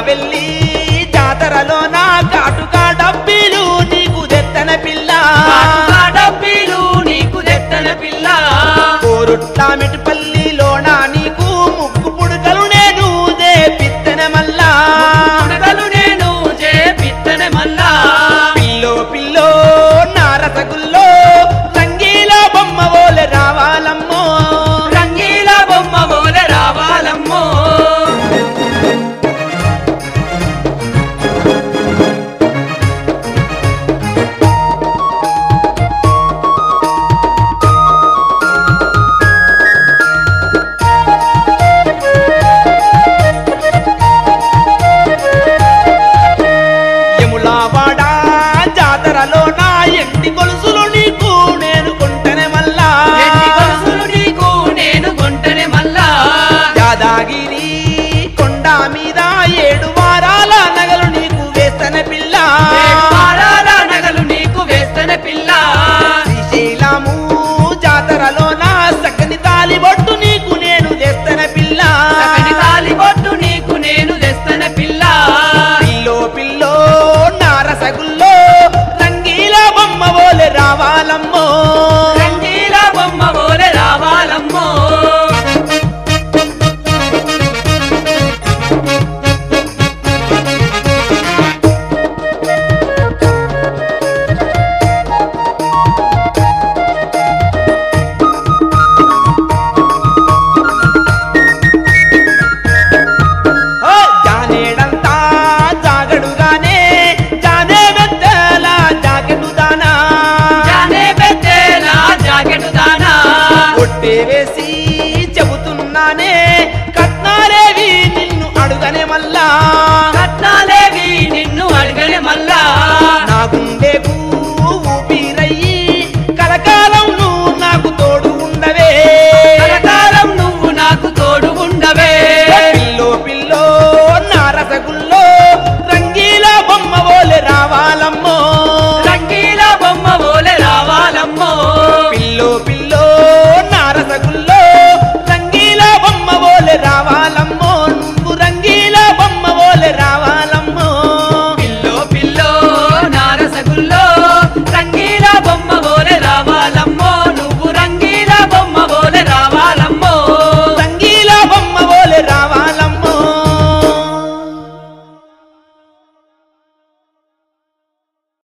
వెళ్ళి జాతరలో నా కాటుకా డబ్బీలు నీకు తెత్తన పిల్ల డబ్బీలు నీకు తెత్తన పిల్ల కోరుట్ల మిటిపల్లిలోన నీకు ముక్కు పుడకలు నేను పిత్తన మల్లా నేను పిత్తన మల్లా పిల్లో పిల్లో నారసగుల్లో రంగీల బొమ్మ ఓలె రావాలమ్మో రంగీల బొమ్మ ఓలె రావాలమ్మో యాదాగిరి కొండ మీద 7 వారాల నగలు నీకు వేస్తన పిల్ల 7 వారాల నగలు నీకు వేస్తన పిల్ల శ్రీశైలము జాతరలో నా సక్కని తాలి బొట్టు నీకు నేను తెస్తన పిల్ల సక్కని తాలి బొట్టు నీకు నేను తెస్తన పిల్ల పిల్లో పిల్లో నారసగుల్లో రంగీల బొమ్మ ఓలె రావాలమ్మో రంగీల బొమ్మ ఓలె రావాలమ్మో వేసి చెబుతున్నానే కట్నాలేవి నిన్ను అడుగనే మల్లా